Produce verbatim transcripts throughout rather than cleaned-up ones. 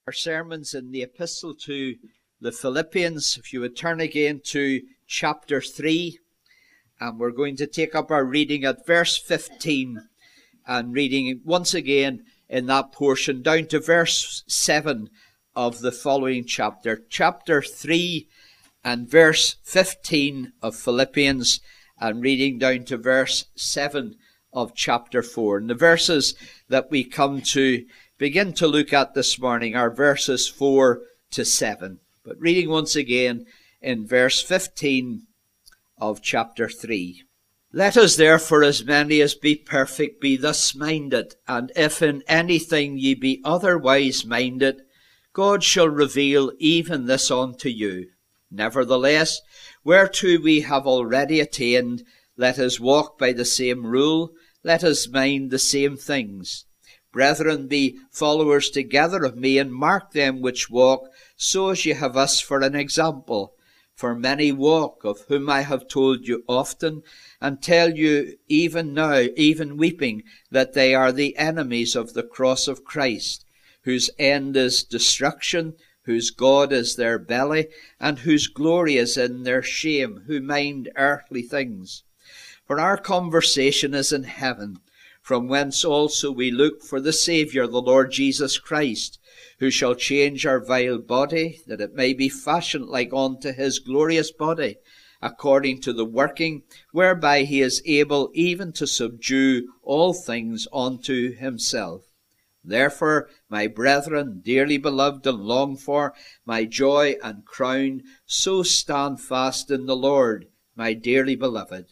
Our sermons in the epistle to the Philippians. If you would turn again to chapter three, and we're going to take up our reading at verse fifteen, and reading once again in that portion down to verse seven of the following chapter. Chapter three and verse fifteen of Philippians, and reading down to verse seven of chapter four. And the verses that we come to begin to look at this morning are verses four to seven. But reading once again in verse fifteen of chapter three. Let us therefore, as many as be perfect, be thus minded, and if in anything ye be otherwise minded, God shall reveal even this unto you. Nevertheless, whereto we have already attained, let us walk by the same rule, let us mind the same things. Brethren, be followers together of me, and mark them which walk, so as ye have us for an example. For many walk, of whom I have told you often, and tell you even now, even weeping, that they are the enemies of the cross of Christ, whose end is destruction, whose God is their belly, and whose glory is in their shame, who mind earthly things. For our conversation is in heaven, from whence also we look for the Saviour, the Lord Jesus Christ, who shall change our vile body, that it may be fashioned like unto his glorious body, according to the working whereby he is able even to subdue all things unto himself. Therefore, my brethren, dearly beloved and longed for, my joy and crown, so stand fast in the Lord, my dearly beloved.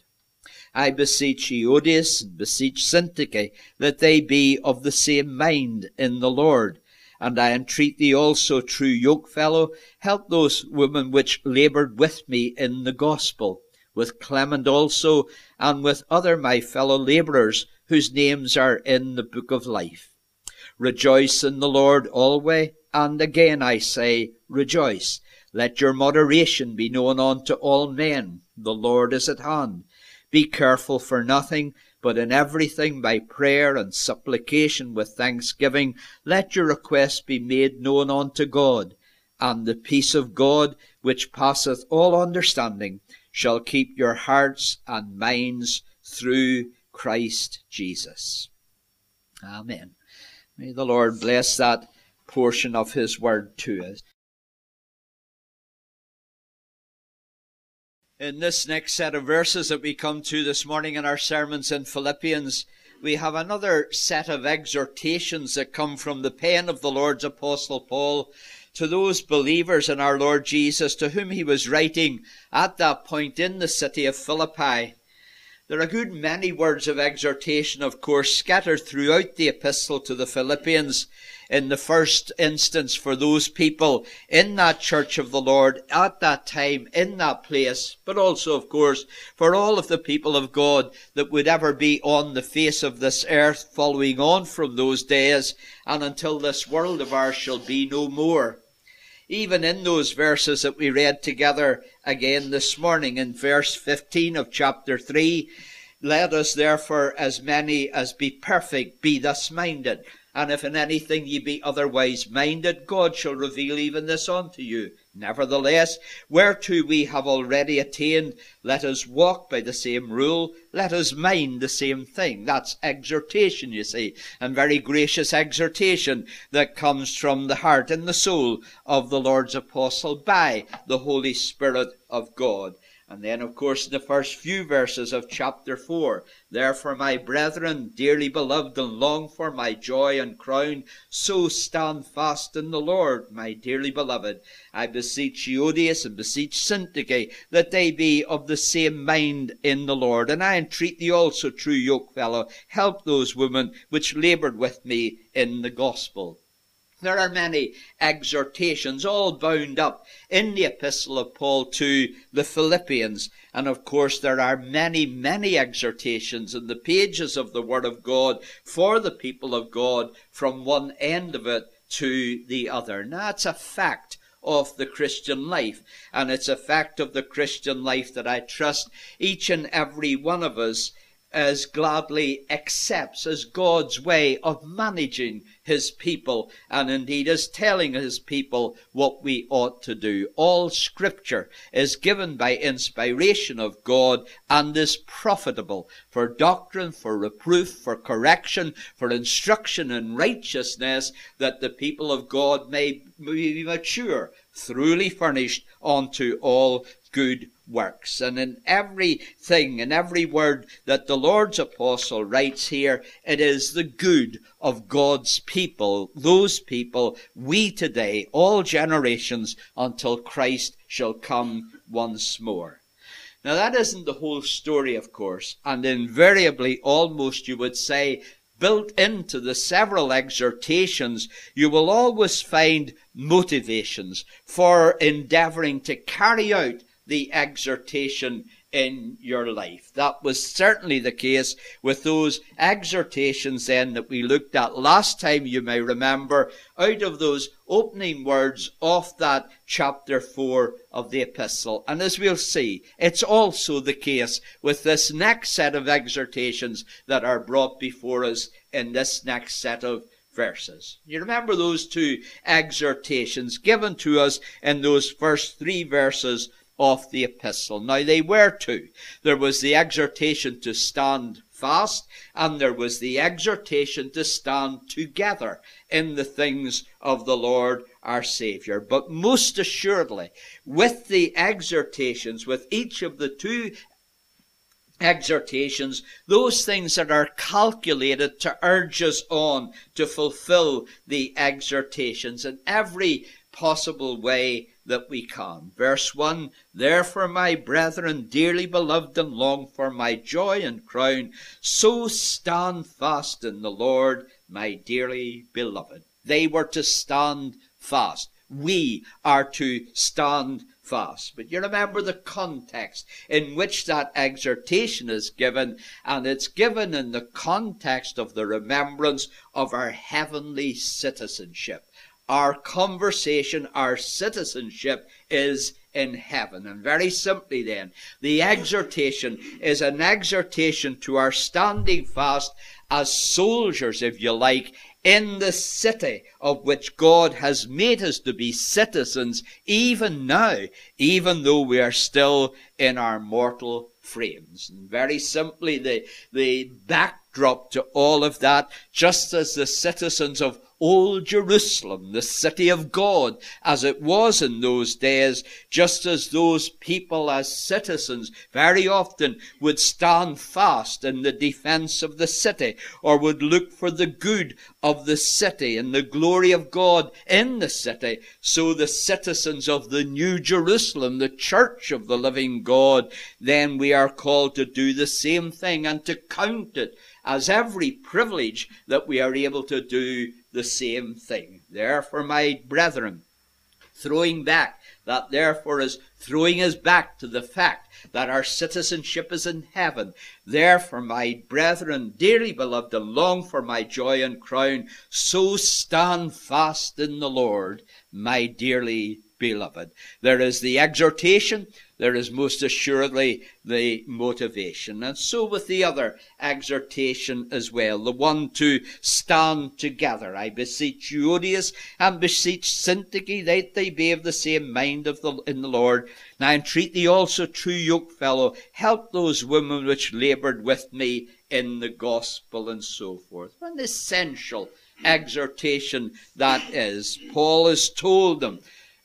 I beseech Euodias and beseech Syntyche, that they be of the same mind in the Lord. And I entreat thee also, true yokefellow, help those women which laboured with me in the gospel, with Clement also, and with other my fellow labourers, whose names are in the book of life. Rejoice in the Lord always, and again I say, rejoice. Let your moderation be known unto all men. The Lord is at hand. Be careful for nothing, but in everything by prayer and supplication with thanksgiving, let your requests be made known unto God. And the peace of God, which passeth all understanding, shall keep your hearts and minds through Christ Jesus. Amen. May the Lord bless that portion of his word to us. In this next set of verses that we come to this morning in our sermons in Philippians, we have another set of exhortations that come from the pen of the Lord's Apostle Paul to those believers in our Lord Jesus, to whom he was writing at that point in the city of Philippi. There are a good many words of exhortation, of course, scattered throughout the epistle to the Philippians, in the first instance for those people in that church of the Lord at that time, in that place, but also, of course, for all of the people of God that would ever be on the face of this earth, following on from those days, and until this world of ours shall be no more. Even in those verses that we read together again this morning, in verse fifteen of chapter three, let us therefore, as many as be perfect, be thus minded. And if in anything ye be otherwise minded, God shall reveal even this unto you. Nevertheless, whereto we have already attained, let us walk by the same rule, let us mind the same thing. That's exhortation, you see, and very gracious exhortation that comes from the heart and the soul of the Lord's apostle by the Holy Spirit of God. And then, of course, in the first few verses of chapter four, therefore, my brethren, dearly beloved and longed for, my joy and crown, so stand fast in the Lord, my dearly beloved. I beseech Euodias and beseech Syntyche, that they be of the same mind in the Lord. And I entreat thee also, true yokefellow, help those women which laboured with me in the gospel. There are many exhortations all bound up in the epistle of Paul to the Philippians. And of course there are many, many exhortations in the pages of the Word of God for the people of God from one end of it to the other. Now it's a fact of the Christian life. And it's a fact of the Christian life that I trust each and every one of us as gladly accepts as God's way of managing his people, and indeed as telling his people what we ought to do. All Scripture is given by inspiration of God and is profitable for doctrine, for reproof, for correction, for instruction in righteousness, that the people of God may be mature, thoroughly furnished unto all good works. And in everything, in every word that the Lord's apostle writes here, it is the good of God's people, those people, we today, all generations, until Christ shall come once more. Now that isn't the whole story, of course, and invariably, almost you would say, built into the several exhortations, you will always find motivations for endeavoring to carry out the exhortation in your life. That was certainly the case with those exhortations then that we looked at last time, you may remember, out of those opening words of that chapter four of the epistle. And as we'll see, it's also the case with this next set of exhortations that are brought before us in this next set of verses. You remember those two exhortations given to us in those first three verses of the epistle. Now they were two. There was the exhortation to stand fast, and there was the exhortation to stand together in the things of the Lord our Saviour. But most assuredly, with the exhortations, with each of the two exhortations, those things that are calculated to urge us on to fulfill the exhortations in every possible way that we can. Verse one, therefore, my brethren, dearly beloved and longed for, my joy and crown, so stand fast in the Lord, my dearly beloved. They were to stand fast. We are to stand fast. But you remember the context in which that exhortation is given, and it's given in the context of the remembrance of our heavenly citizenship. Our conversation, our citizenship is in heaven. And very simply then, the exhortation is an exhortation to our standing fast as soldiers, if you like, in the city of which God has made us to be citizens even now, even though we are still in our mortal frames. And very simply, the, the backdrop to all of that, just as the citizens of Old Jerusalem, the city of God, as it was in those days, just as those people as citizens very often would stand fast in the defense of the city, or would look for the good of the city and the glory of God in the city, so the citizens of the New Jerusalem, the church of the living God, then we are called to do the same thing and to count it as every privilege that we are able to do the same thing. Therefore, my brethren, throwing back, that therefore is throwing us back to the fact that our citizenship is in heaven. Therefore, my brethren, dearly beloved, and long for my joy and crown, so stand fast in the Lord, my dearly beloved. There is the exhortation, there is most assuredly the motivation. And so with the other exhortation as well, the one to stand together. I beseech Euodias and beseech Syntyche that they be of the same mind of the, in the Lord. And I entreat thee also, true yokefellow, help those women which laboured with me in the gospel, and so forth. An essential exhortation that is. Paul has told them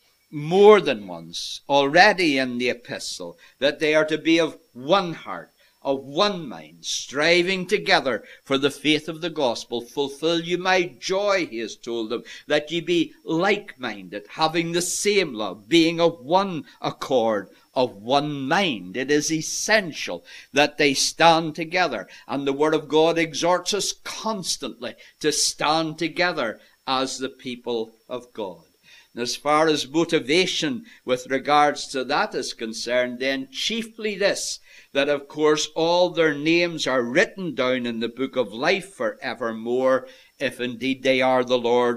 more than once already in the epistle that they are to be of one heart, of one mind, striving together for the faith of the gospel. Fulfill you my joy, he has told them, that ye be like-minded, having the same love, being of one accord, of one mind. It is essential that they stand together, and the Word of God exhorts us constantly to stand together as the people of God. And as far as motivation with regards to that is concerned, then chiefly this, that of course all their names are written down in the book of life for evermore, if indeed they are the Lord's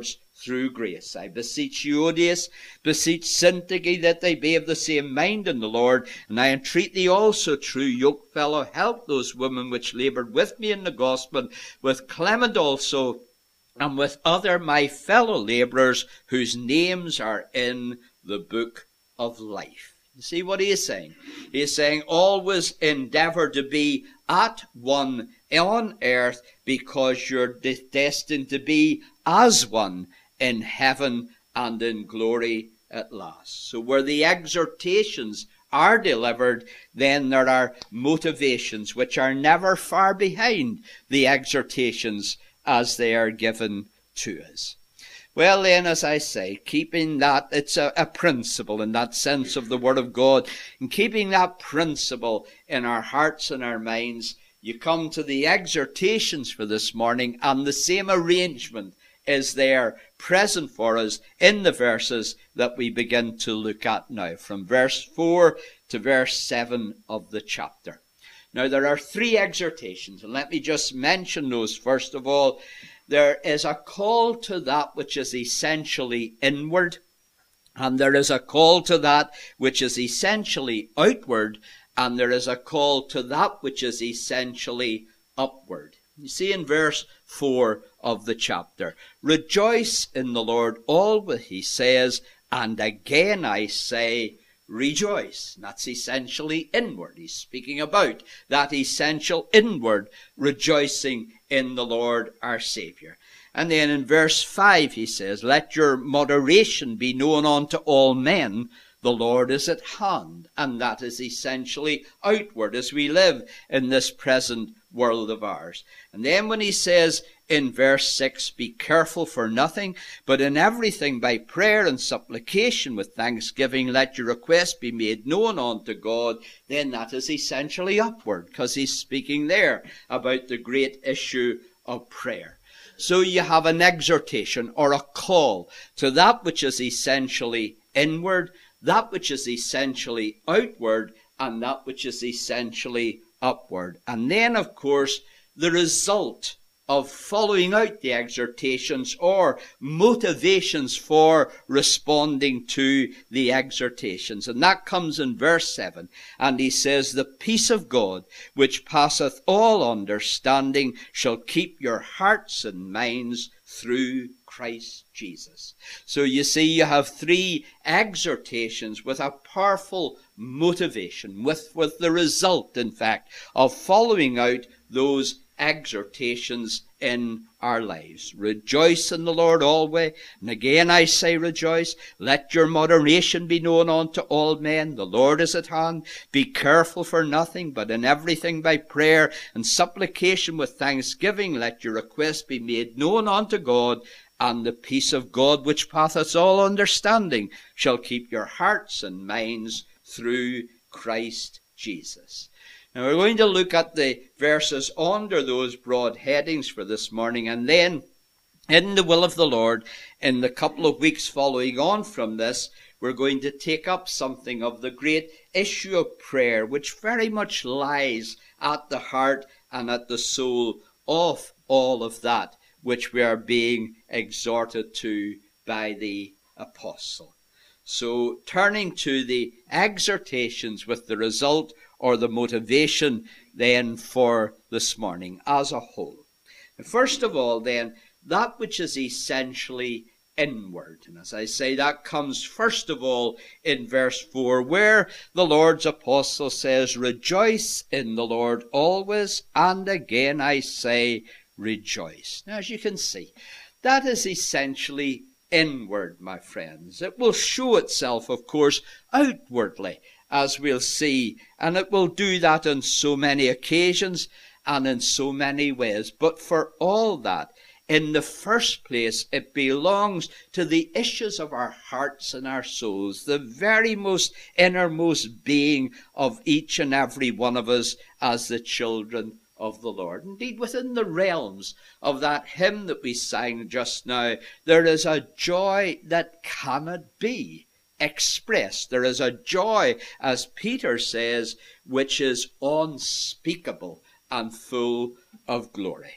through grace. I beseech Euodias, beseech Syntyche, that they be of the same mind in the Lord. And I entreat thee also, true yokefellow, help those women which laboured with me in the gospel, with Clement also, and with other my fellow labourers, whose names are in the book of life. You see what he is saying? He is saying always endeavour to be at one on earth, because you're de- destined to be as one in heaven and in glory at last. So where the exhortations are delivered, then there are motivations which are never far behind the exhortations as they are given to us. Well then, as I say, keeping that, it's a, a principle in that sense of the Word of God, and keeping that principle in our hearts and our minds, you come to the exhortations for this morning, and the same arrangement is there present for us in the verses that we begin to look at now, from verse four to verse seven of the chapter. Now there are three exhortations, and let me just mention those. First of all, there is a call to that which is essentially inward, and there is a call to that which is essentially outward, and there is a call to that which is essentially upward. You see in verse four of the chapter, rejoice in the Lord always, he says, and again I say, rejoice. And that's essentially inward. He's speaking about that essential inward rejoicing in the Lord our Saviour. And then in verse five he says, let your moderation be known unto all men, the Lord is at hand. And that is essentially outward as we live in this present world of ours. And then when he says in verse six, be careful for nothing, but in everything by prayer and supplication with thanksgiving, let your requests be made known unto God, then that is essentially upward, because he's speaking there about the great issue of prayer. So you have an exhortation or a call to that which is essentially inward, that which is essentially outward, and that which is essentially upward. And then, of course, the result of following out the exhortations or motivations for responding to the exhortations. And that comes in verse seven. And he says, the peace of God, which passeth all understanding, shall keep your hearts and minds through Christ Jesus. So you see, you have three exhortations with a powerful motivation, with, with the result, in fact, of following out those exhortations in our lives. Rejoice in the Lord always, and again I say rejoice. Let your moderation be known unto all men, the Lord is at hand. Be careful for nothing, but in everything by prayer and supplication with thanksgiving, let your requests be made known unto God, and the peace of God, which passeth all understanding, shall keep your hearts and minds through Christ Jesus. Now we're going to look at the verses under those broad headings for this morning, and then in the will of the Lord, in the couple of weeks following on from this, we're going to take up something of the great issue of prayer, which very much lies at the heart and at the soul of all of that which we are being exhorted to by the apostle. So turning to the exhortations with the result or the motivation then for this morning as a whole. First of all then, that which is essentially inward. And as I say, that comes first of all in verse four, where the Lord's apostle says, rejoice in the Lord always, and again I say, rejoice. Now as you can see, that is essentially inward, my friends. It will show itself, of course, outwardly, as we'll see, and it will do that on so many occasions and in so many ways. But for all that, in the first place, it belongs to the issues of our hearts and our souls, the very most innermost being of each and every one of us as the children of the Lord. Indeed, within the realms of that hymn that we sang just now, there is a joy that cannot be expressed. There is a joy, as Peter says, which is unspeakable and full of glory.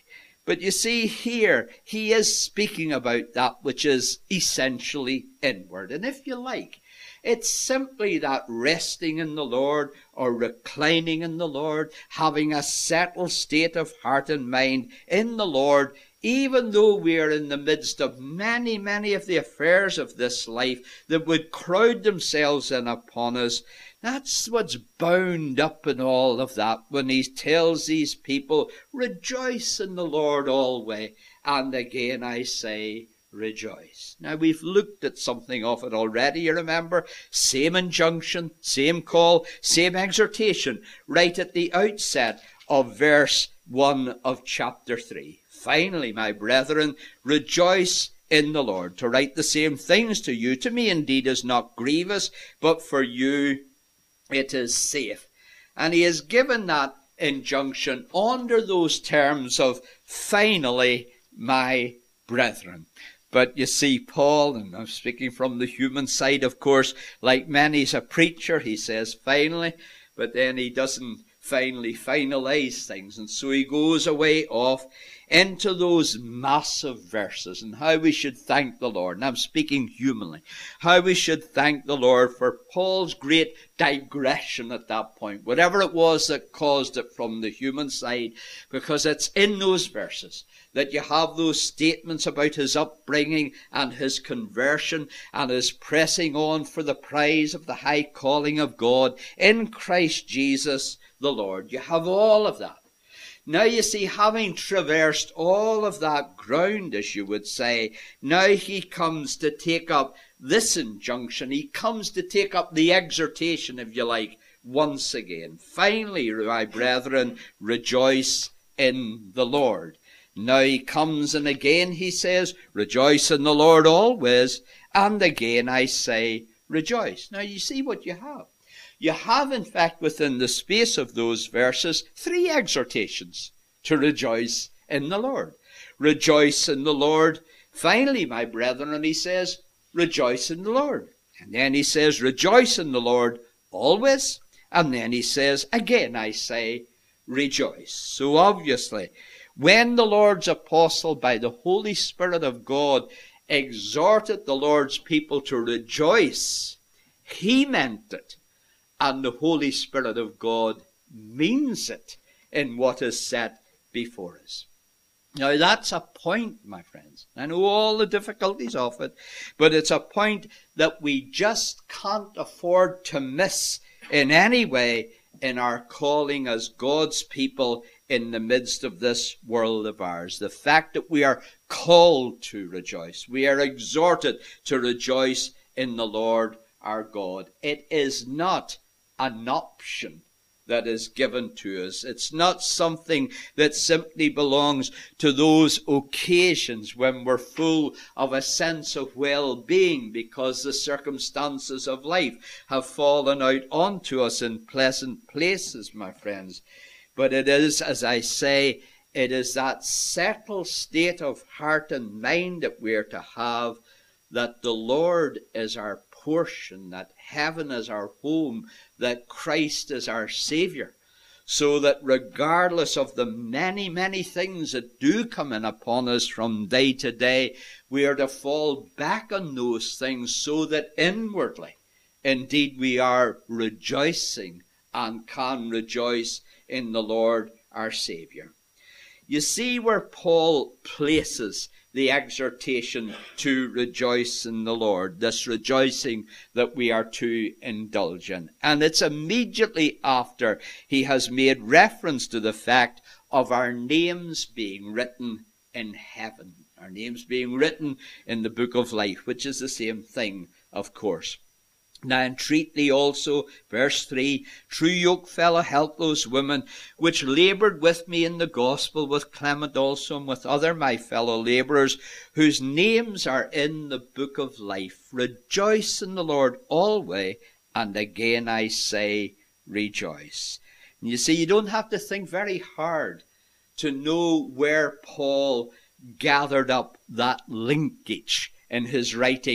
But you see here, he is speaking about that which is essentially inward. And if you like, it's simply that resting in the Lord or reclining in the Lord, having a settled state of heart and mind in the Lord, even though we are in the midst of many, many of the affairs of this life that would crowd themselves in upon us. That's what's bound up in all of that when he tells these people, rejoice in the Lord always. And again I say, rejoice. Now we've looked at something of it already, you remember? Same injunction, same call, same exhortation, right at the outset of verse one of chapter three. Finally, my brethren, rejoice in the Lord. To write the same things to you, to me indeed is not grievous, but for you it is safe. And he has given that injunction under those terms of finally, my brethren. But you see, Paul, and I'm speaking from the human side, of course, like many's a preacher, he says finally, but then he doesn't finally finalize things. And so he goes away off into those massive verses and how we should thank the Lord. And I'm speaking humanly. How we should thank the Lord for Paul's great digression at that point. Whatever it was that caused it from the human side. Because it's in those verses that you have those statements about his upbringing and his conversion and his pressing on for the prize of the high calling of God in Christ Jesus the Lord. You have all of that. Now you see, having traversed all of that ground, as you would say, now he comes to take up this injunction. He comes to take up the exhortation, if you like, once again. Finally, my brethren, rejoice in the Lord. Now he comes and again he says, rejoice in the Lord always. And again I say, rejoice. Now you see what you have. You have, in fact, within the space of those verses, three exhortations to rejoice in the Lord. Rejoice in the Lord. Finally, my brethren, and he says, rejoice in the Lord. And then he says, rejoice in the Lord always. And then he says, again I say, rejoice. So obviously, when the Lord's apostle, by the Holy Spirit of God, exhorted the Lord's people to rejoice, he meant it. And the Holy Spirit of God means it in what is set before us. Now that's a point, my friends. I know all the difficulties of it, but it's a point that we just can't afford to miss in any way in our calling as God's people in the midst of this world of ours. The fact that we are called to rejoice. We are exhorted to rejoice in the Lord our God. It is not an option that is given to us. It's not something that simply belongs to those occasions when we're full of a sense of well-being because the circumstances of life have fallen out onto us in pleasant places, my friends. But it is, as I say, it is that settled state of heart and mind that we're to have, that the Lord is our portion, that heaven is our home, that Christ is our Savior, so that regardless of the many, many things that do come in upon us from day to day, we are to fall back on those things so that inwardly, indeed, we are rejoicing and can rejoice in the Lord our Savior. You see where Paul places the exhortation to rejoice in the Lord, this rejoicing that we are to indulge in. And it's immediately after he has made reference to the fact of our names being written in heaven, our names being written in the book of life, which is the same thing, of course. Now entreat thee also, verse three, true yokefellow, help those women which laboured with me in the gospel, with Clement also, and with other my fellow labourers, whose names are in the book of life. Rejoice in the Lord always, and again I say, rejoice. And you see, you don't have to think very hard to know where Paul gathered up that linkage in his writing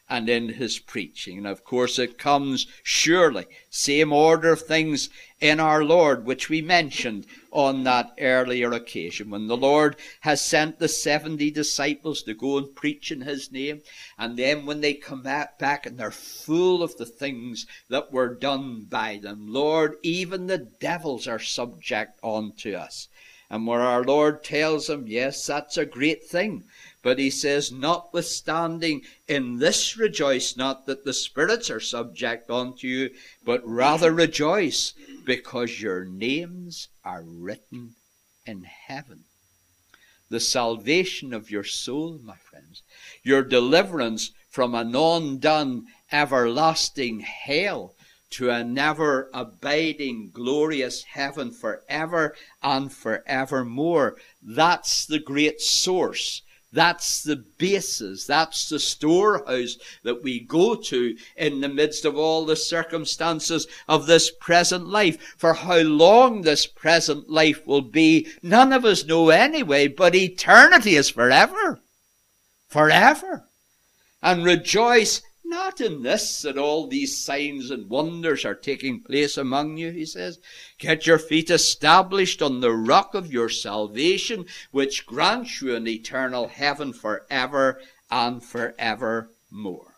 and in his preaching. And of course it comes surely, same order of things in our Lord, which we mentioned on that earlier occasion, when the Lord has sent the seventy disciples to go and preach in his name. And then when they come back and they're full of the things that were done by them, Lord, even the devils are subject unto us. And where our Lord tells them, yes, that's a great thing. But he says, notwithstanding, in this rejoice not that the spirits are subject unto you, but rather rejoice, because your names are written in heaven. The salvation of your soul, my friends, your deliverance from an undone everlasting hell to a never abiding glorious heaven forever and forevermore. That's the great source. That's the basis. That's the storehouse that we go to in the midst of all the circumstances of this present life. For how long this present life will be, none of us know anyway, but eternity is forever. Forever. And rejoice not in this, that all these signs and wonders are taking place among you, he says. Get your feet established on the rock of your salvation, which grants you an eternal heaven forever and forevermore.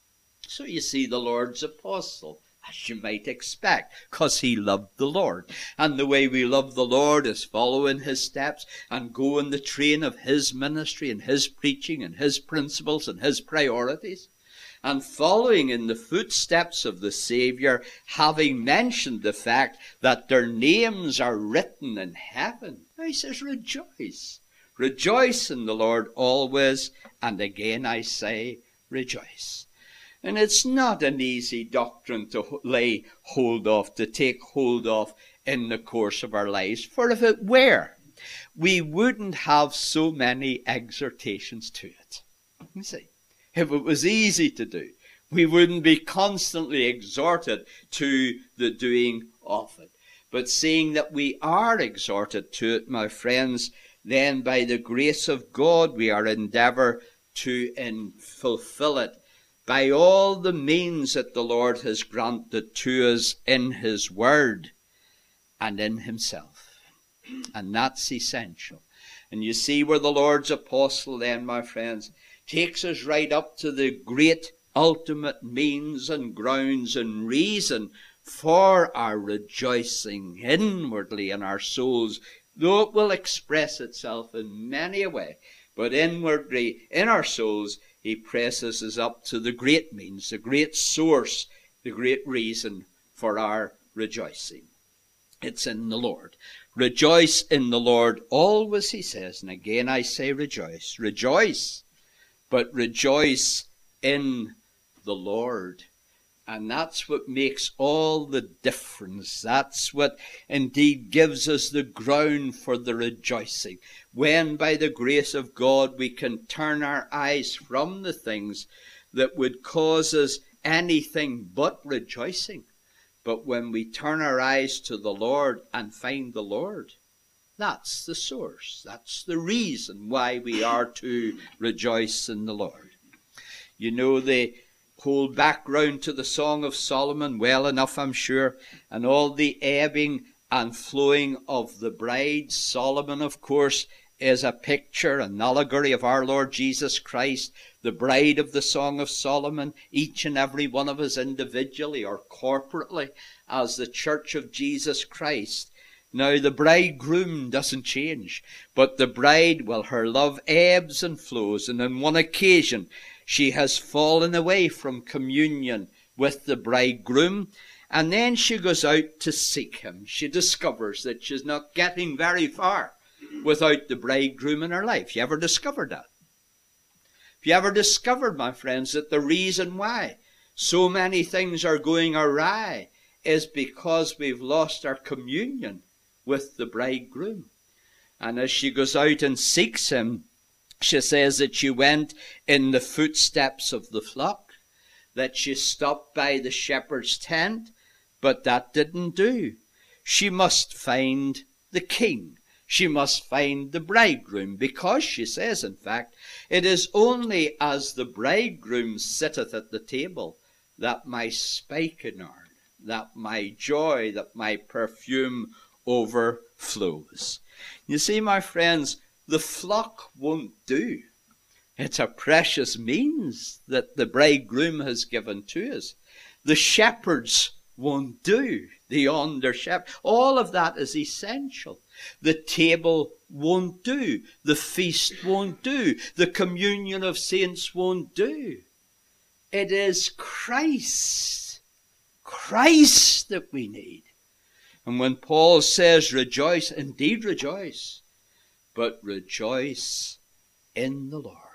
So you see, the Lord's apostle, as you might expect, because he loved the Lord. And the way we love the Lord is follow in his steps and go in the train of his ministry and his preaching and his principles and his priorities. And following in the footsteps of the Savior, having mentioned the fact that their names are written in heaven. Now he says, rejoice. Rejoice in the Lord always. And again I say, rejoice. And it's not an easy doctrine to lay hold of, to take hold of in the course of our lives. For if it were, we wouldn't have so many exhortations to it. You see. If it was easy to do, we wouldn't be constantly exhorted to the doing of it. But seeing that we are exhorted to it, my friends, then by the grace of God we are endeavour to in fulfill it by all the means that the Lord has granted to us in his word and in himself. And that's essential. And you see where the Lord's apostle then, my friends, takes us right up to the great ultimate means and grounds and reason for our rejoicing inwardly in our souls, though it will express itself in many a way. But inwardly in our souls, he presses us up to the great means, the great source, the great reason for our rejoicing. It's in the Lord. Rejoice in the Lord always, he says. And again I say rejoice. Rejoice. But rejoice in the Lord. And that's what makes all the difference. That's what indeed gives us the ground for the rejoicing. When by the grace of God we can turn our eyes from the things that would cause us anything but rejoicing. But when we turn our eyes to the Lord and find the Lord, that's the source. That's the reason why we are to rejoice in the Lord. You know the whole background to the Song of Solomon well enough, I'm sure, and all the ebbing and flowing of the bride. Solomon, of course, is a picture, an allegory of our Lord Jesus Christ, the bride of the Song of Solomon, each and every one of us individually or corporately as the Church of Jesus Christ. Now, the bridegroom doesn't change, but the bride, well, her love ebbs and flows, and on one occasion she has fallen away from communion with the bridegroom, and then she goes out to seek him. She discovers that she's not getting very far without the bridegroom in her life. You ever discovered that? Have you ever discovered, my friends, that the reason why so many things are going awry is because we've lost our communion with the bridegroom? And as she goes out and seeks him, she says that she went in the footsteps of the flock, that she stopped by the shepherd's tent, but that didn't do. She must find the king. She must find the bridegroom, because she says, in fact, it is only as the bridegroom sitteth at the table that my spikenard, that my joy, that my perfume overflows. You see, my friends, the flock won't do. It's a precious means that the bridegroom has given to us. The shepherds won't do. The under shepherd. All of that is essential. The table won't do. The feast won't do. The communion of saints won't do. It is Christ. Christ that we need. And when Paul says rejoice, indeed rejoice, but rejoice in the Lord.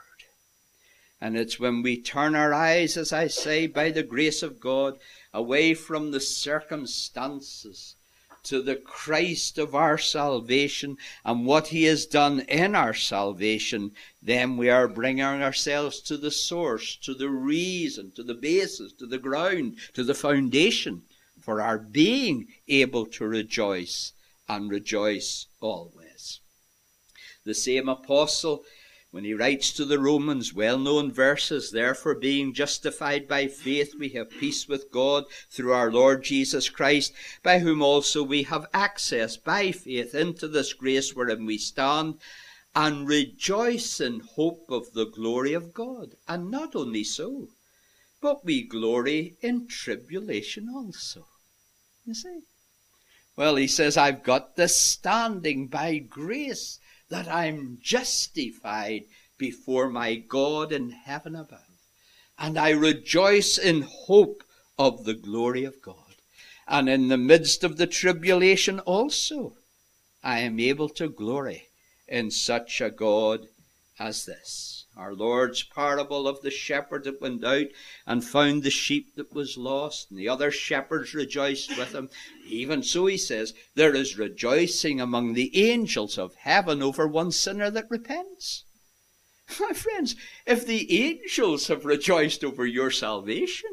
And it's when we turn our eyes, as I say, by the grace of God, away from the circumstances to the Christ of our salvation and what he has done in our salvation, then we are bringing ourselves to the source, to the reason, to the basis, to the ground, to the foundation for our being able to rejoice and rejoice always. The same apostle, when he writes to the Romans, well-known verses, therefore being justified by faith, we have peace with God through our Lord Jesus Christ, by whom also we have access by faith into this grace wherein we stand, and rejoice in hope of the glory of God. And not only so, but we glory in tribulation also. You see? Well, he says, I've got this standing by grace, that I'm justified before my God in heaven above. And I rejoice in hope of the glory of God. And in the midst of the tribulation also, I am able to glory in such a God as this. Our Lord's parable of the shepherd that went out and found the sheep that was lost, and the other shepherds rejoiced with him. Even so, he says, there is rejoicing among the angels of heaven over one sinner that repents. My friends, if the angels have rejoiced over your salvation,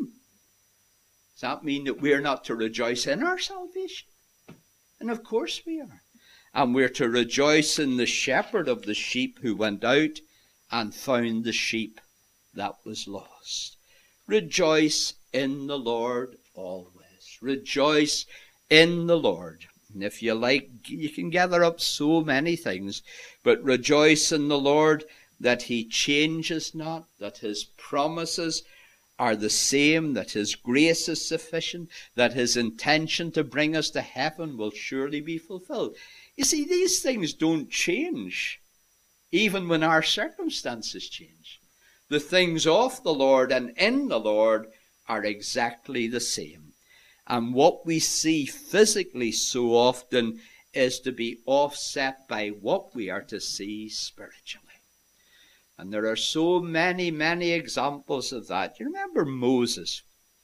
does that mean that we're not to rejoice in our salvation? And of course we are. And we're to rejoice in the shepherd of the sheep who went out and found the sheep that was lost. Rejoice in the Lord always. Rejoice in the Lord. And if you like, you can gather up so many things, but rejoice in the Lord that he changes not, that his promises are the same, that his grace is sufficient, that his intention to bring us to heaven will surely be fulfilled. You see, these things don't change, even when our circumstances change. The things of the Lord and in the Lord are exactly the same. And what we see physically so often is to be offset by what we are to see spiritually. And there are so many, many examples of that. You remember Moses,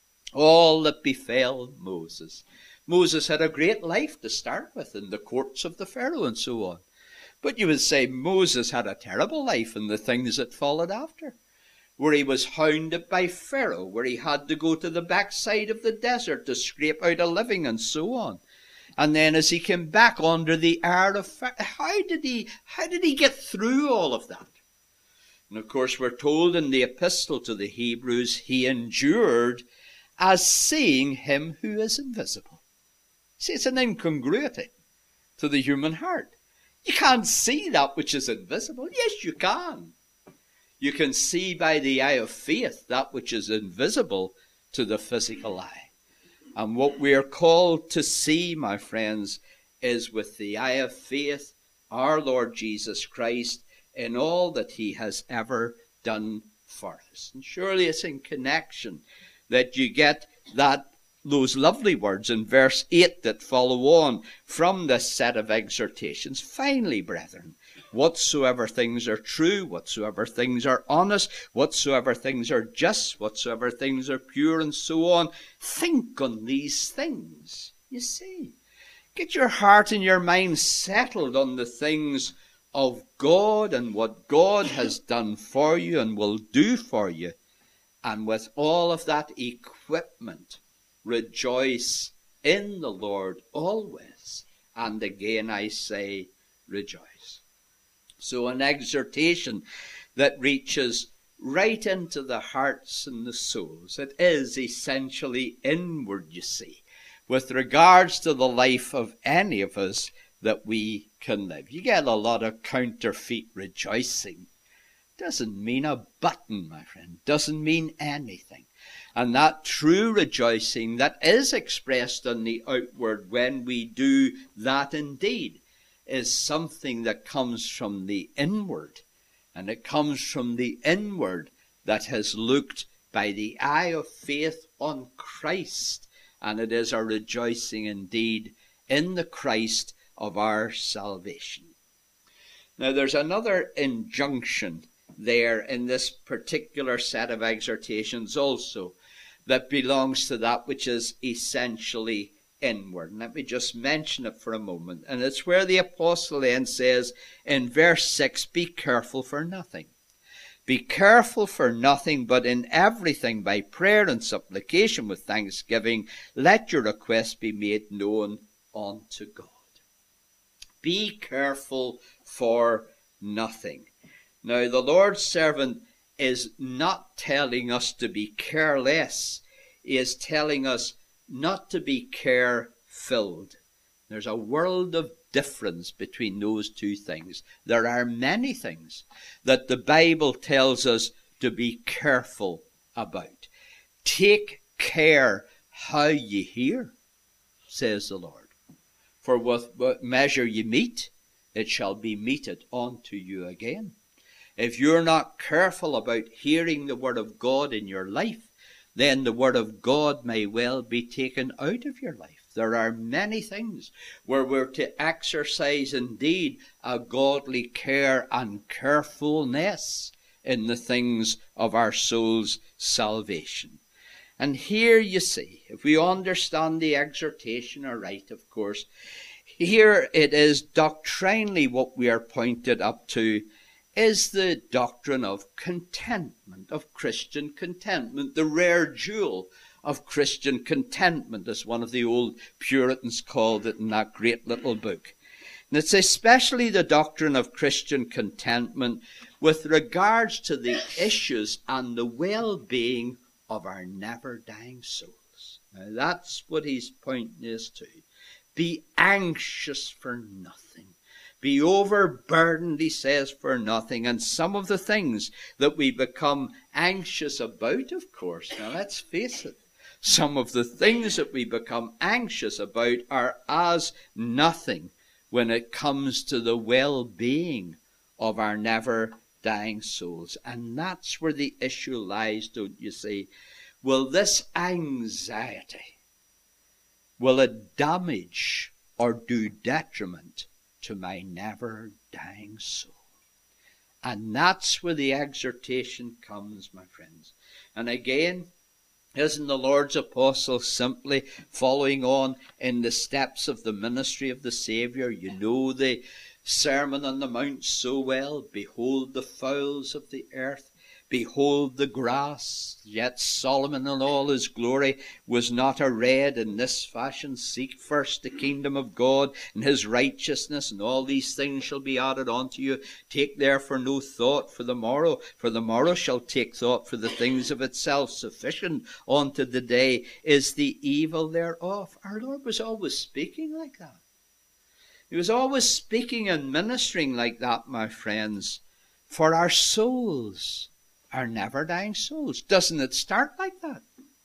all that befell Moses. Moses had a great life to start with in the courts of the Pharaoh and so on. But you would say Moses had a terrible life in the things that followed after, where he was hounded by Pharaoh, where he had to go to the backside of the desert to scrape out a living and so on. And then as he came back under the ire of Pharaoh, how did he, how did he get through all of that? And of course we're told in the epistle to the Hebrews, he endured as seeing him who is invisible. See, it's an incongruity to the human heart. You can't see that which is invisible. Yes, you can. You can see by the eye of faith that which is invisible to the physical eye. And what we are called to see, my friends, is with the eye of faith, our Lord Jesus Christ, in all that he has ever done for us. And surely it's in connection that you get that those lovely words in verse eight that follow on from this set of exhortations. Finally, brethren, whatsoever things are true, whatsoever things are honest, whatsoever things are just, whatsoever things are pure, and so on, think on these things. You see, get your heart and your mind settled on the things of God and what God has done for you and will do for you. And with all of that equipment, rejoice in the Lord always. And again I say, rejoice. So an exhortation that reaches right into the hearts and the souls. It is essentially inward, you see, with regards to the life of any of us that we can live. You get a lot of counterfeit rejoicing. Doesn't mean a button, my friend. Doesn't mean anything. And that true rejoicing that is expressed on the outward when we do that indeed is something that comes from the inward. And it comes from the inward that has looked by the eye of faith on Christ. And it is a rejoicing indeed in the Christ of our salvation. Now there's another injunction there in this particular set of exhortations also that belongs to that which is essentially inward. And let me just mention it for a moment. And it's where the apostle then says in verse six, be careful for nothing. Be careful for nothing, but in everything by prayer and supplication with thanksgiving, let your requests be made known unto God. Be careful for nothing. Now the Lord's servant is not telling us to be careless. He is telling us not to be care-filled. There's a world of difference between those two things. There are many things that the Bible tells us to be careful about. Take care how ye hear, says the Lord. For with what measure ye mete, it shall be meted unto you again. If you're not careful about hearing the word of God in your life, then the word of God may well be taken out of your life. There are many things where we're to exercise indeed a godly care and carefulness in the things of our soul's salvation. And here you see, if we understand the exhortation aright, of course, here it is doctrinally what we are pointed up to is the doctrine of contentment, of Christian contentment, the rare jewel of Christian contentment, as one of the old Puritans called it in that great little book. And it's especially the doctrine of Christian contentment with regards to the issues and the well-being of our never-dying souls. Now that's what he's pointing us to. Be anxious for nothing. Be overburdened, he says, for nothing. And some of the things that we become anxious about, of course, now let's face it, some of the things that we become anxious about are as nothing when it comes to the well-being of our never-dying souls. And that's where the issue lies, don't you see? Will this anxiety, will it damage or do detriment to my never-dying soul? And that's where the exhortation comes, my friends. And again, isn't the Lord's apostle simply following on in the steps of the ministry of the Saviour? You know the Sermon on the Mount so well. Behold the fowls of the earth. Behold the grass. Yet Solomon in all his glory was not arrayed in this fashion. Seek first the kingdom of God and his righteousness, and all these things shall be added unto you. Take therefore no thought for the morrow, for the morrow shall take thought for the things of itself. Sufficient unto the day is the evil thereof. Our Lord was always speaking like that. He was always speaking and ministering like that, my friends, for our souls. Our never-dying souls. Doesn't it start like that?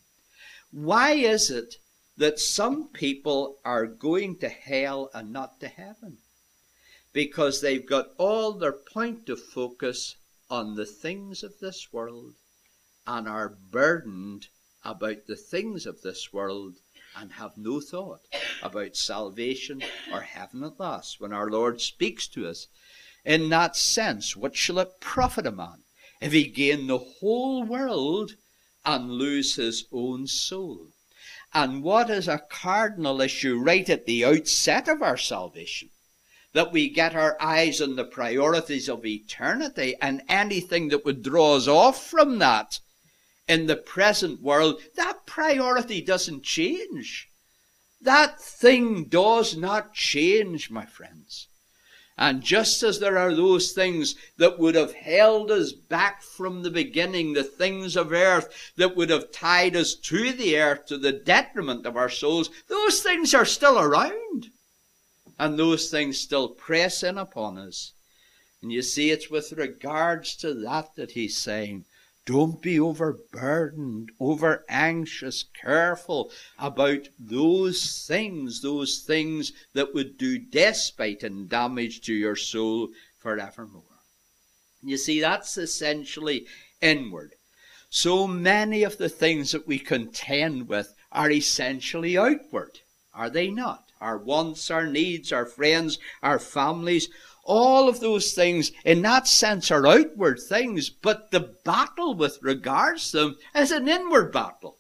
Why is it that some people are going to hell and not to heaven? Because they've got all their point of focus on the things of this world and are burdened about the things of this world and have no thought about salvation or heaven at last. When our Lord speaks to us in that sense, what shall it profit a man if he gain the whole world and lose his own soul? And what is a cardinal issue right at the outset of our salvation? That we get our eyes on the priorities of eternity, and anything that would draw us off from that in the present world, that priority doesn't change. That thing does not change, my friends. And just as there are those things that would have held us back from the beginning, the things of earth that would have tied us to the earth to the detriment of our souls, those things are still around. And those things still press in upon us. And you see, it's with regards to that that he's saying, don't be overburdened, over anxious, careful about those things, those things that would do despite and damage to your soul forevermore. You see, that's essentially inward. So many of the things that we contend with are essentially outward, are they not? Our wants, our needs, our friends, our families, all of those things in that sense are outward things, but the battle with regards to them is an inward battle.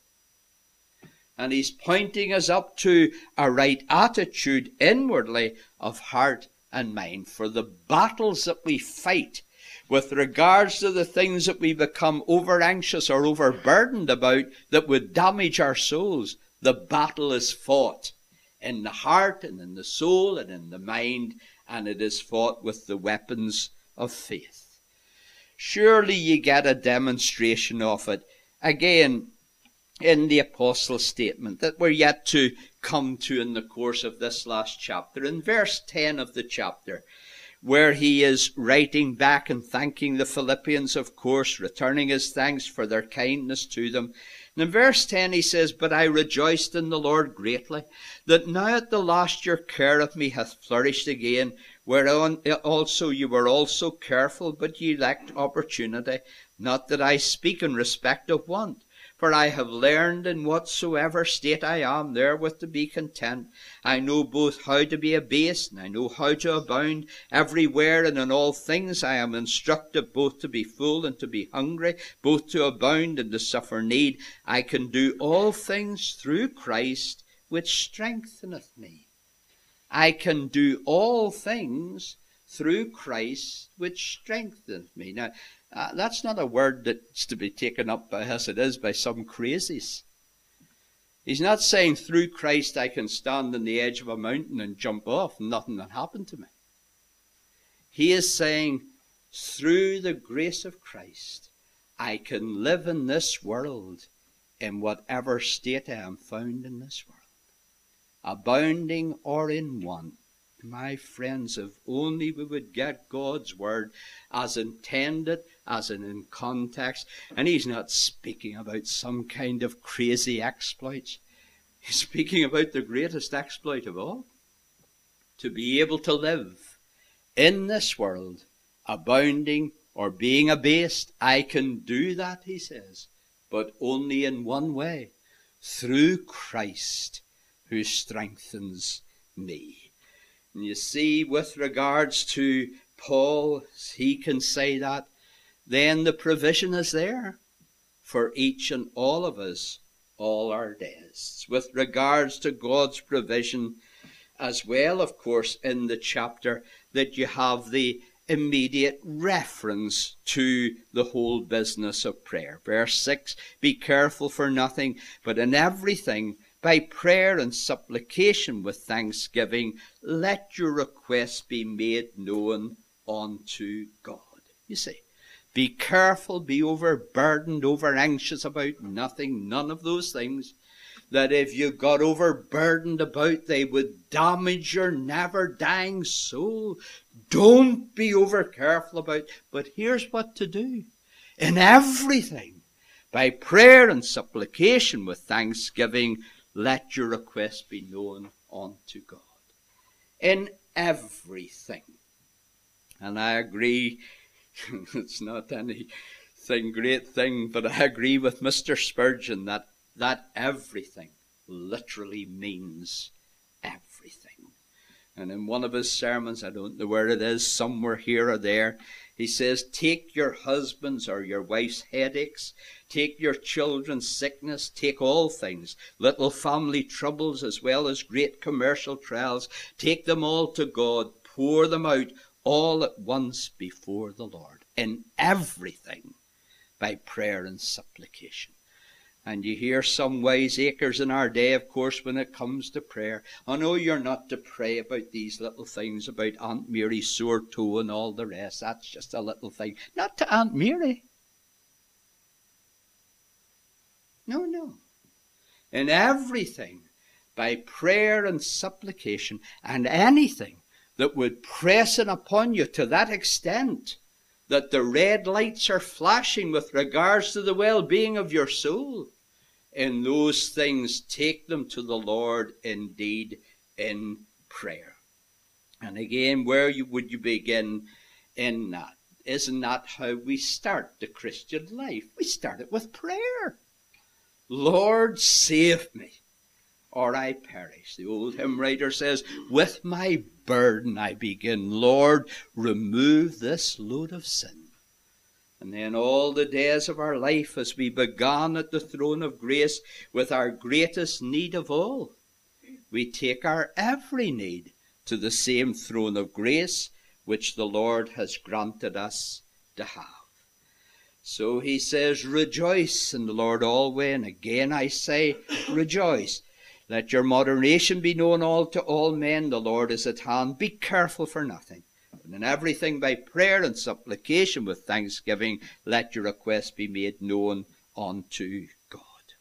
And he's pointing us up to a right attitude inwardly of heart and mind for the battles that we fight with regards to the things that we become over anxious or overburdened about that would damage our souls. The battle is fought in the heart and in the soul and in the mind, and it is fought with the weapons of faith. Surely you get a demonstration of it again in the apostles' statement that we're yet to come to in the course of this last chapter. In verse ten of the chapter, where he is writing back and thanking the Philippians, of course, returning his thanks for their kindness to them. And in verse ten he says, "But I rejoiced in the Lord greatly, that now at the last your care of me hath flourished again, whereon also you were also careful, but ye lacked opportunity. Not that I speak in respect of want, for I have learned in whatsoever state I am therewith to be content. I know both how to be abased, and I know how to abound. Everywhere and in all things I am instructed both to be full and to be hungry, both to abound and to suffer need. I can do all things through Christ, which strengtheneth me." I can do all things through Christ, which strengtheneth me. Now, Uh, that's not a word that's to be taken up by, as it is by some crazies. He's not saying through Christ I can stand on the edge of a mountain and jump off and nothing will happen to me. He is saying through the grace of Christ I can live in this world in whatever state I am found in this world, abounding or in want. My friends, if only we would get God's word as intended, as in, in context. And he's not speaking about some kind of crazy exploits. He's speaking about the greatest exploit of all. To be able to live in this world, abounding or being abased. I can do that, he says, but only in one way, through Christ who strengthens me. And you see, with regards to Paul, he can say that, then the provision is there for each and all of us all our days. With regards to God's provision as well, of course, in the chapter, that you have the immediate reference to the whole business of prayer. Verse six, "Be careful for nothing, but in everything, by prayer and supplication with thanksgiving, let your requests be made known unto God." You see, be careful, be overburdened, over anxious about nothing, none of those things that if you got overburdened about, they would damage your never dying soul. Don't be over careful about, but here's what to do. In everything, by prayer and supplication with thanksgiving, let your requests be known unto God. In everything. And I agree, it's not anything great thing, but I agree with Mister Spurgeon that that everything literally means everything. And in one of his sermons, I don't know where it is, somewhere here or there, he says, take your husband's or your wife's headaches, take your children's sickness, take all things, little family troubles as well as great commercial trials, take them all to God, pour them out all at once before the Lord, in everything, by prayer and supplication. And you hear some wiseacres in our day, of course, when it comes to prayer. I know you're not to pray about these little things about Aunt Mary's sore toe and all the rest. That's just a little thing. Not to Aunt Mary. No, no. In everything, by prayer and supplication, and anything that would press in upon you to that extent that the red lights are flashing with regards to the well-being of your soul, in those things take them to the Lord indeed in prayer. And again, where you, would you begin in that? Isn't that how we start the Christian life? We start it with prayer. Lord, save me, or I perish. The old hymn writer says, with my burden I begin. Lord, remove this load of sin. And then all the days of our life, as we began at the throne of grace with our greatest need of all, we take our every need to the same throne of grace which the Lord has granted us to have. So he says, rejoice in the Lord always. And again I say, rejoice. Let your moderation be known all to all men. The Lord is at hand. Be careful for nothing. And in everything by prayer and supplication with thanksgiving, let your requests be made known unto God.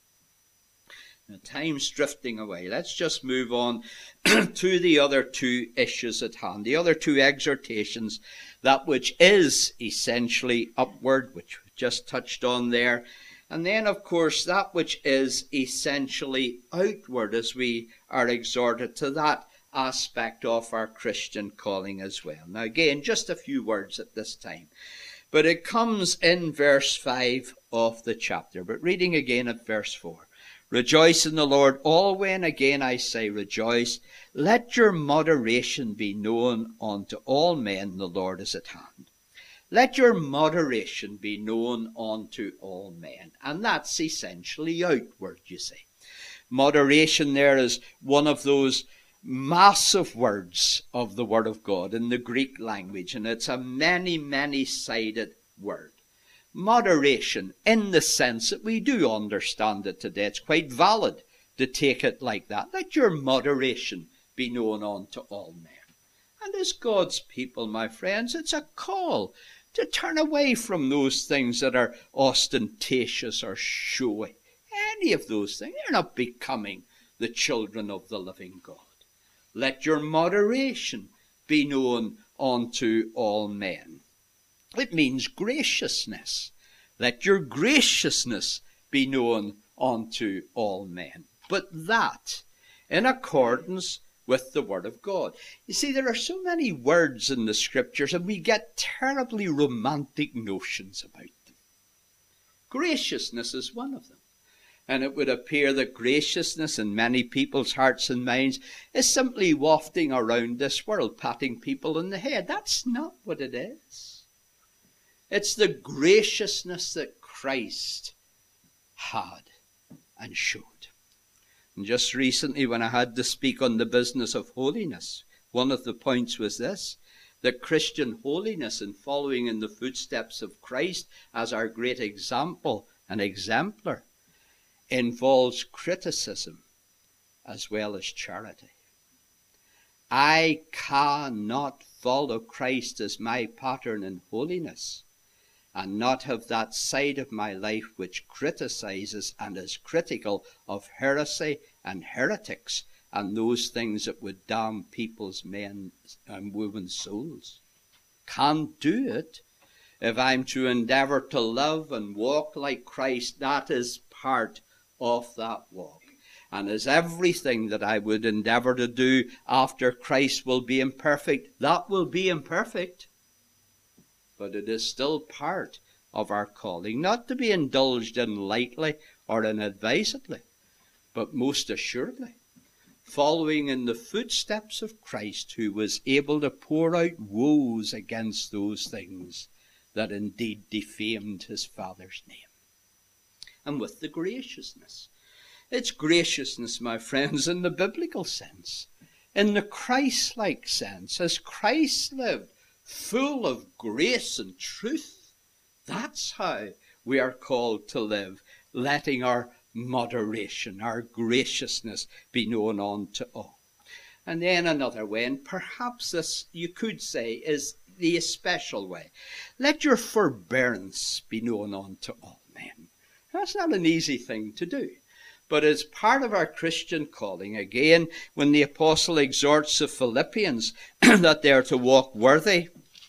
Now, time's drifting away. Let's just move on to the other two issues at hand, the other two exhortations, that which is essentially upward, which we just touched on there, and then, of course, that which is essentially outward, as we are exhorted to that aspect of our Christian calling as well. Now, again, just a few words at this time. But it comes in verse five of the chapter. But reading again at verse four. Rejoice in the Lord always, and again I say rejoice. Let your moderation be known unto all men. The Lord is at hand. Let your moderation be known unto all men. And that's essentially outward, you see. Moderation there is one of those massive words of the Word of God in the Greek language, and it's a many, many-sided word. Moderation, in the sense that we do understand it today, it's quite valid to take it like that. Let your moderation be known unto all men. And as God's people, my friends, it's a call to turn away from those things that are ostentatious or showy. Any of those things, they're not becoming the children of the living God. Let your moderation be known unto all men. It means graciousness. Let your graciousness be known unto all men. But that in accordance with the Word of God. You see, there are so many words in the Scriptures, and we get terribly romantic notions about them. Graciousness is one of them. And it would appear that graciousness in many people's hearts and minds is simply wafting around this world, patting people on the head. That's not what it is. It's the graciousness that Christ had and showed. And just recently, when I had to speak on the business of holiness, one of the points was this, that Christian holiness and following in the footsteps of Christ as our great example and exemplar involves criticism as well as charity. I cannot follow Christ as my pattern in holiness and not have that side of my life which criticizes and is critical of heresy and heretics and those things that would damn people's men and women's souls. Can't do it. If I'm to endeavor to live and walk like Christ, that is part of that walk. And as everything that I would endeavor to do after Christ will be imperfect, that will be imperfect. But it is still part of our calling, not to be indulged in lightly or inadvisedly, but most assuredly, following in the footsteps of Christ, who was able to pour out woes against those things that indeed defamed his Father's name. And with the graciousness. It's graciousness, my friends, in the biblical sense, in the Christ-like sense, as Christ lived, full of grace and truth. That's how we are called to live, letting our moderation, our graciousness be known unto all. And then another way, and perhaps this you could say is the especial way. Let your forbearance be known unto all men. That's not an easy thing to do. But as part of our Christian calling, again, when the apostle exhorts the Philippians that they are to walk worthy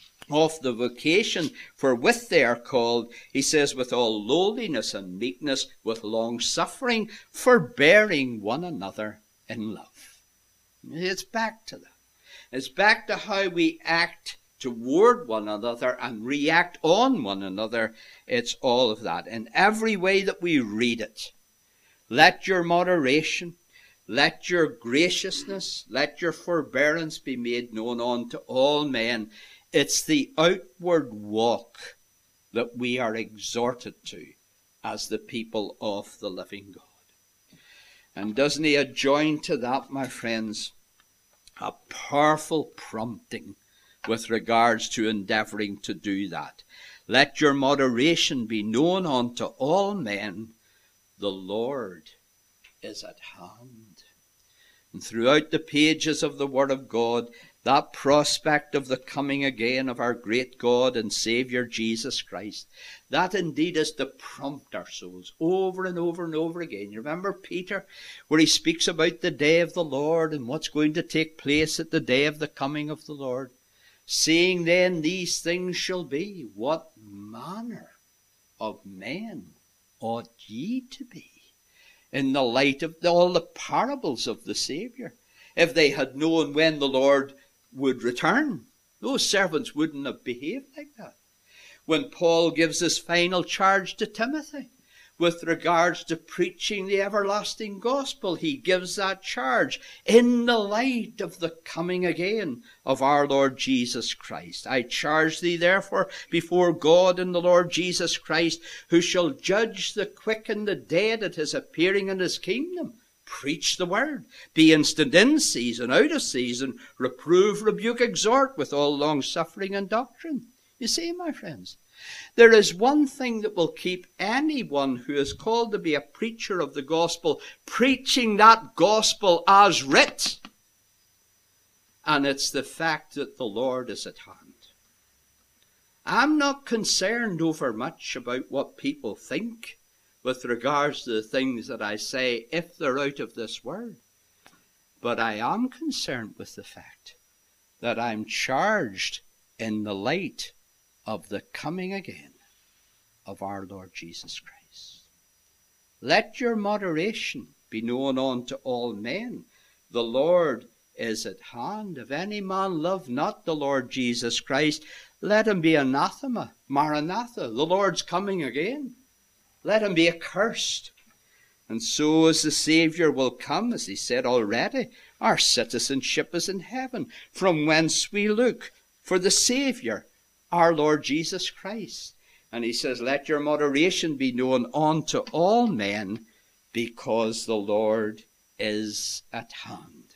of the vocation for with they are called, he says, with all lowliness and meekness, with long suffering, forbearing one another in love. It's back to that. It's back to how we act toward one another and react on one another. It's all of that. In every way that we read it, let your moderation, let your graciousness, let your forbearance be made known unto all men. It's the outward walk that we are exhorted to as the people of the living God. And doesn't he adjoin to that, my friends, a powerful prompting with regards to endeavouring to do that? Let your moderation be known unto all men. The Lord is at hand. And throughout the pages of the Word of God, that prospect of the coming again of our great God and Saviour Jesus Christ, that indeed is to prompt our souls over and over and over again. You remember Peter, where he speaks about the day of the Lord and what's going to take place at the day of the coming of the Lord. Seeing then these things shall be, what manner of men ought ye to be in the light of the, all the parables of the Saviour? If they had known when the Lord would return, those servants wouldn't have behaved like that. When Paul gives his final charge to Timothy with regards to preaching the everlasting gospel, he gives that charge in the light of the coming again of our Lord Jesus Christ. I charge thee therefore before God and the Lord Jesus Christ, who shall judge the quick and the dead at his appearing in his kingdom. Preach the word. Be instant in season, out of season. Reprove, rebuke, exhort with all long suffering and doctrine. You see, my friends, there is one thing that will keep anyone who is called to be a preacher of the gospel preaching that gospel as writ. And it's the fact that the Lord is at hand. I'm not concerned over much about what people think with regards to the things that I say, if they're out of this world. But I am concerned with the fact that I'm charged in the light of the coming again of our Lord Jesus Christ. Let your moderation be known unto all men. The Lord is at hand. If any man love not the Lord Jesus Christ, let him be anathema, Maranatha, the Lord's coming again. Let him be accursed. And so as the Saviour will come, as he said already, our citizenship is in heaven, from whence we look for the Saviour, our Lord Jesus Christ. And he says, let your moderation be known unto all men, because the Lord is at hand.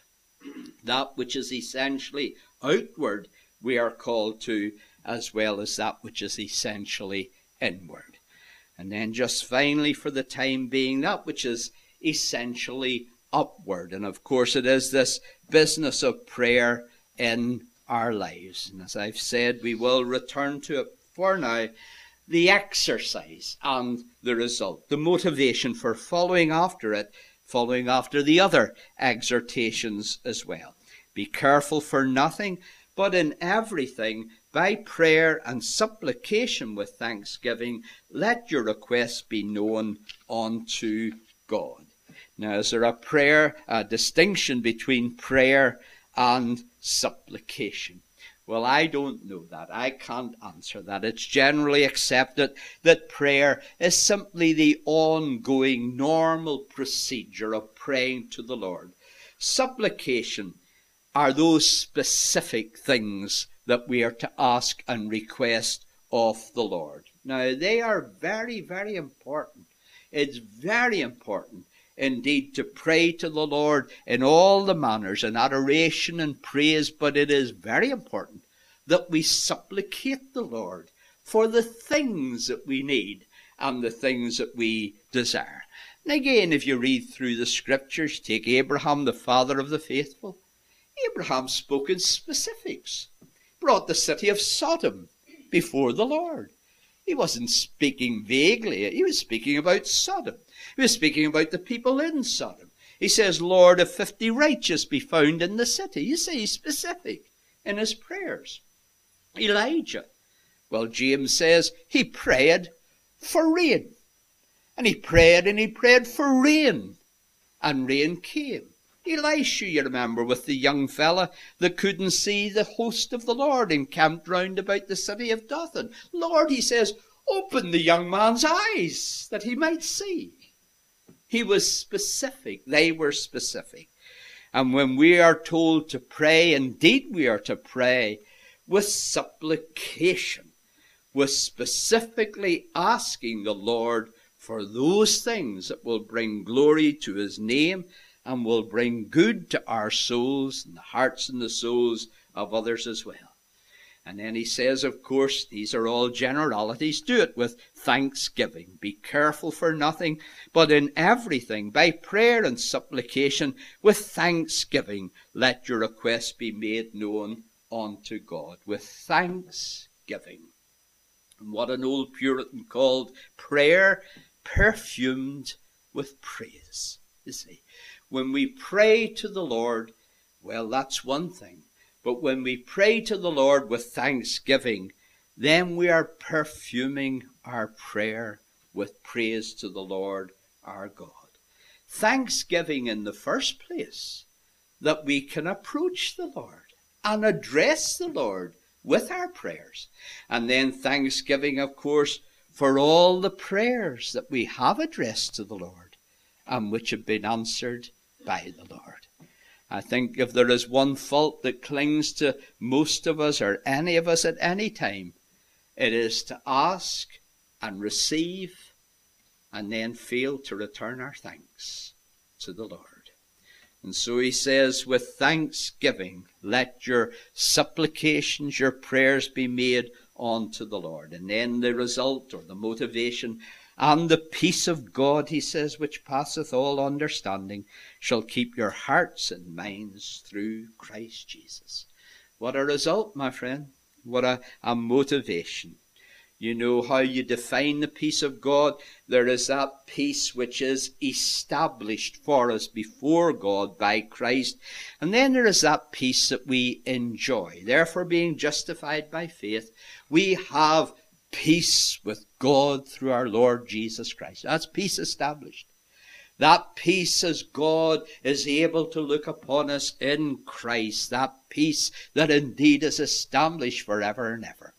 That which is essentially outward, we are called to, as well as that which is essentially inward. And then just finally, for the time being, that which is essentially upward. And of course it is this business of prayer in our lives. And as I've said, we will return to it for now. The exercise and the result, the motivation for following after it, following after the other exhortations as well. Be careful for nothing, but in everything, by prayer and supplication with thanksgiving, let your requests be known unto God. Now, is there a prayer, a distinction between prayer and supplication? Well, I don't know that. I can't answer that. It's generally accepted that prayer is simply the ongoing normal procedure of praying to the Lord. Supplication are those specific things that we are to ask and request of the Lord. Now, they are very, very important. It's very important indeed to pray to the Lord in all the manners and adoration and praise, but it is very important that we supplicate the Lord for the things that we need and the things that we desire. And again, if you read through the scriptures, take Abraham, the father of the faithful. Abraham spoke in specifics, brought the city of Sodom before the Lord. He wasn't speaking vaguely. He was speaking about Sodom. He was speaking about the people in Sodom. He says, Lord, if fifty righteous be found in the city. You see, he's specific in his prayers. Elijah, well, James says he prayed for rain. And he prayed and he prayed for rain. And rain came. Elisha, you remember, with the young fella that couldn't see the host of the Lord encamped round about the city of Dothan. Lord, he says, open the young man's eyes that he might see. He was specific. They were specific. And when we are told to pray, indeed we are to pray with supplication, with specifically asking the Lord for those things that will bring glory to his name and will bring good to our souls and the hearts and the souls of others as well. And then he says, of course, these are all generalities. Do it with thanksgiving. Be careful for nothing, but in everything, by prayer and supplication, with thanksgiving, let your requests be made known unto God. With thanksgiving. And what an old Puritan called prayer perfumed with praise. You see, when we pray to the Lord, well, that's one thing. But when we pray to the Lord with thanksgiving, then we are perfuming our prayer with praise to the Lord our God. Thanksgiving in the first place, that we can approach the Lord and address the Lord with our prayers. And then thanksgiving, of course, for all the prayers that we have addressed to the Lord and which have been answered by the Lord. I think if there is one fault that clings to most of us or any of us at any time, it is to ask and receive and then fail to return our thanks to the Lord. And so he says, with thanksgiving, let your supplications, your prayers be made unto the Lord. And then the result or the motivation, and the peace of God, he says, which passeth all understanding, shall keep your hearts and minds through Christ Jesus. What a result, my friend. What a, a motivation. You know how you define the peace of God. There is that peace which is established for us before God by Christ. And then there is that peace that we enjoy. Therefore, being justified by faith, we have peace with God through our Lord Jesus Christ. That's peace established. That peace as God is able to look upon us in Christ. That peace that indeed is established forever and ever.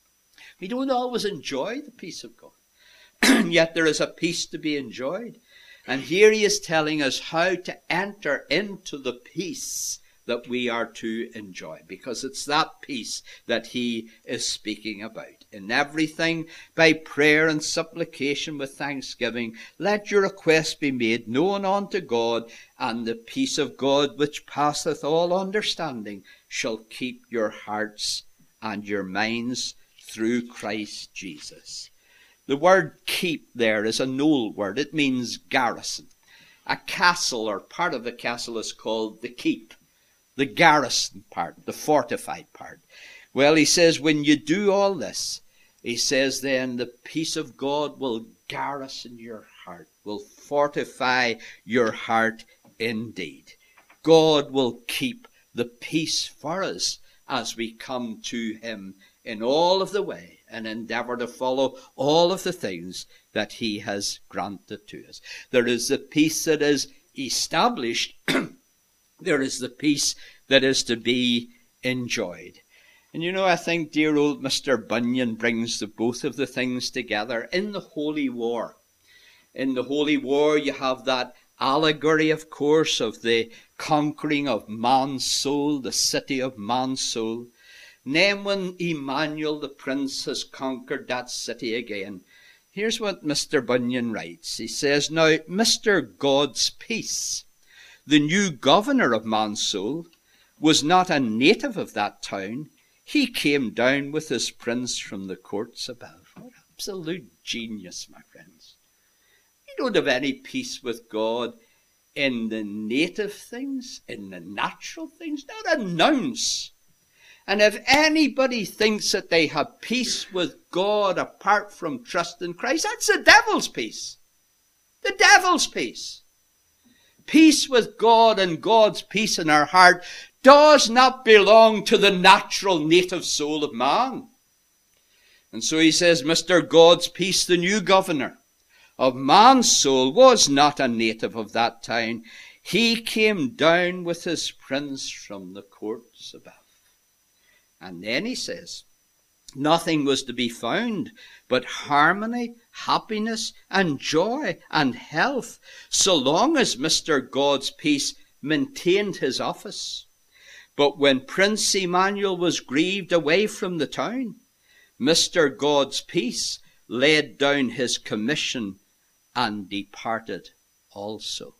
We don't always enjoy the peace of God. And yet there is a peace to be enjoyed. And here he is telling us how to enter into the peace that we are to enjoy. Because it's that peace that he is speaking about. In everything, by prayer and supplication with thanksgiving, let your requests be made known unto God, and the peace of God which passeth all understanding shall keep your hearts and your minds through Christ Jesus. The word keep there is an old word. It means garrison. A castle or part of a castle is called the keep. The garrison part, the fortified part. Well, he says, when you do all this, he says then the peace of God will garrison your heart, will fortify your heart indeed. God will keep the peace for us as we come to him in all of the way and endeavour to follow all of the things that he has granted to us. There is the peace that is established. There is the peace that is to be enjoyed. And you know, I think dear old Mister Bunyan brings the both of the things together in the Holy War. In the Holy War, you have that allegory, of course, of the conquering of man's soul, the city of man's soul. And then when Emmanuel the Prince has conquered that city again, here's what Mister Bunyan writes. He says, now, Mister God's peace, the new governor of man's soul, was not a native of that town. He came down with his prince from the courts above. What absolute genius, my friends. We don't have any peace with God in the native things, in the natural things, not an ounce. And if anybody thinks that they have peace with God apart from trust in Christ, that's the devil's peace. The devil's peace. Peace with God and God's peace in our heart does not belong to the natural native soul of man. And so he says, Mister God's peace, the new governor of man's soul, was not a native of that town. He came down with his prince from the courts above. And then he says, nothing was to be found but harmony, happiness, and joy, and health, so long as Mister God's peace maintained his office. But when Prince Emmanuel was grieved away from the town, Mister God's peace laid down his commission and departed also.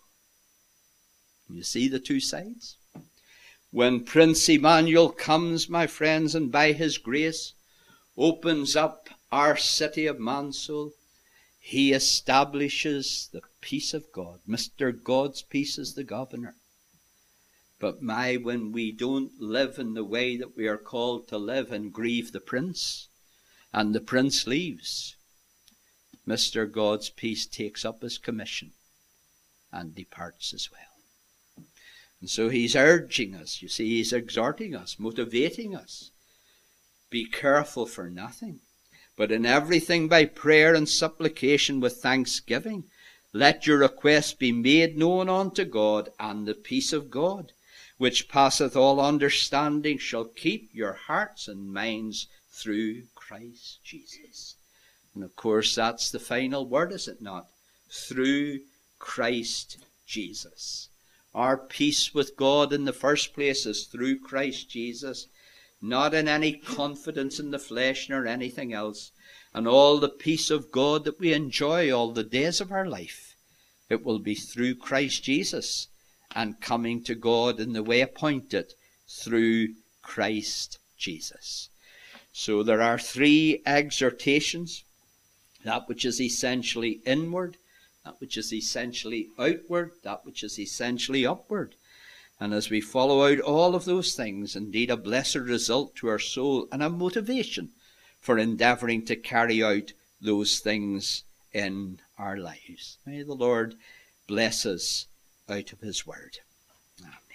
You see the two sides? When Prince Emmanuel comes, my friends, and by his grace opens up our city of Mansoul, he establishes the peace of God. Mister God's peace is the governor. But my, when we don't live in the way that we are called to live and grieve the prince, and the prince leaves, Mister God's peace takes up his commission and departs as well. And so he's urging us, you see, he's exhorting us, motivating us. Be careful for nothing, but in everything by prayer and supplication with thanksgiving, let your requests be made known unto God, and the peace of God, which passeth all understanding, shall keep your hearts and minds through Christ Jesus. And of course, that's the final word, is it not? Through Christ Jesus. Our peace with God in the first place is through Christ Jesus, not in any confidence in the flesh nor anything else. And all the peace of God that we enjoy all the days of our life, it will be through Christ Jesus, and coming to God in the way appointed through Christ Jesus. So there are three exhortations: that which is essentially inward, that which is essentially outward, that which is essentially upward. And as we follow out all of those things, indeed a blessed result to our soul and a motivation for endeavouring to carry out those things in our lives. May the Lord bless us out of his word. Amen.